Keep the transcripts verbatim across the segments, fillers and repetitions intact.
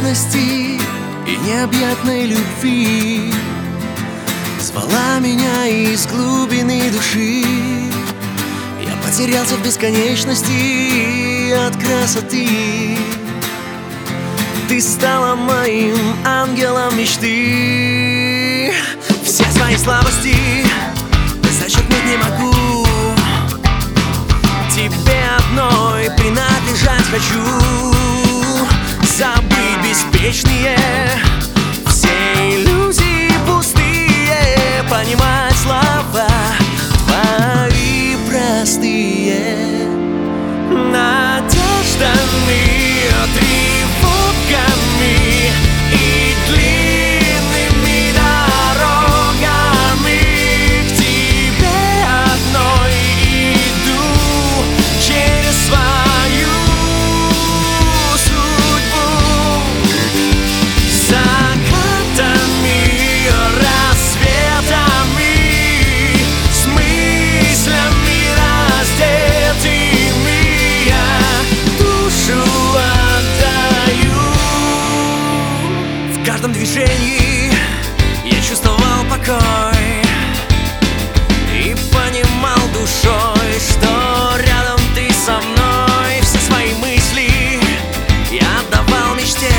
нежности и необъятной любви. Звала меня из глубины души. Я потерялся в бесконечности от красоты. Ты стала моим ангелом мечты. Все свои слабости зачеркнуть не могу. Тебе одной принадлежать хочу. Забыть беспечные все иллюзии пустые, понимать слова твои простые. Надеждами, тревогами и длинными дорогами к тебе одной иду через свою судьбу. Закатами, рассветами, с мыслями раздетыми я душу отдаю. В каждом движении я чувствовал покой и понимал душой, что рядом ты со мной. Все свои мысли я отдавал мечте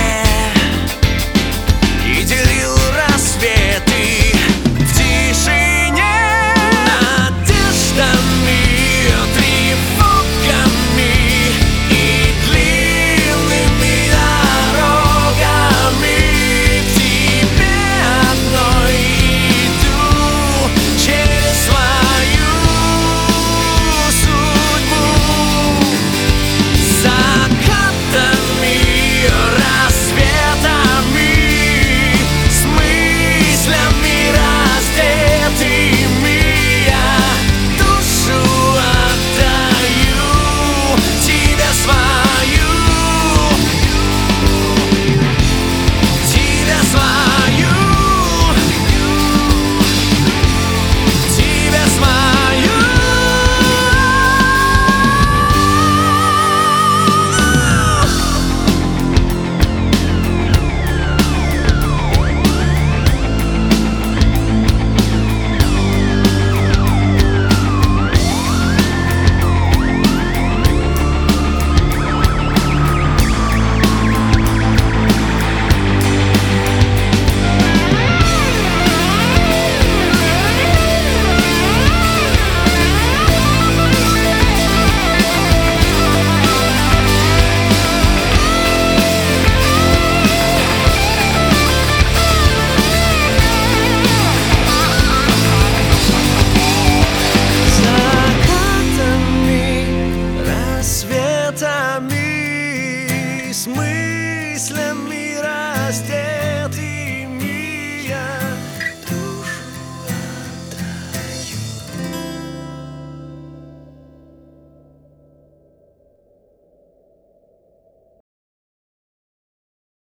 и делил рассветы в тишине. Надеждами, тревогами и длинными дорогами к тебе одной иду через свою судьбу. Закатами, рассветами, с мыслями раздетыми я душу отдаю тебе свою, тебе свою, тебе свою. Закатами, рассветами, с мыслями раздетыми